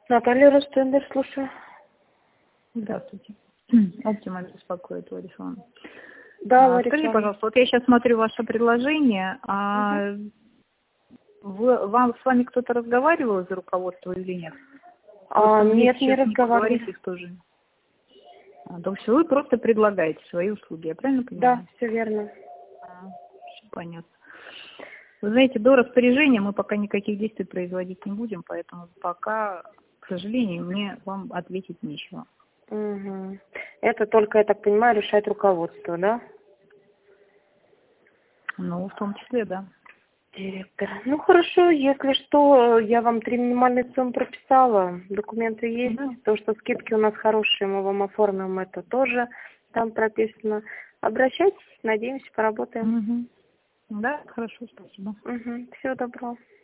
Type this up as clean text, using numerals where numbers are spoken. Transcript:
Наталья Ростендер, слушаю. Здравствуйте. Оптима беспокоит, Лариса. Да, Лариса. Скажите, пожалуйста, вот я сейчас смотрю ваше предложение, с вами кто-то разговаривал из руководства или нет? Нет, не разговаривали. Не тоже. То есть вы просто предлагаете свои услуги, я правильно понимаю? Да, все верно. Все понятно. Вы знаете, до распоряжения мы пока никаких действий производить не будем, поэтому пока, к сожалению, мне вам ответить нечего. Угу. Это только, я так понимаю, решает руководство, да? Ну, в том числе, да. Директор. Ну, хорошо, если что, я вам 3 минимальные суммы прописала. Документы есть. Да. То, что скидки у нас хорошие, мы вам оформим, это тоже там прописано. Обращайтесь, надеемся, поработаем. Угу. Да, хорошо, спасибо. Угу. Всего доброго.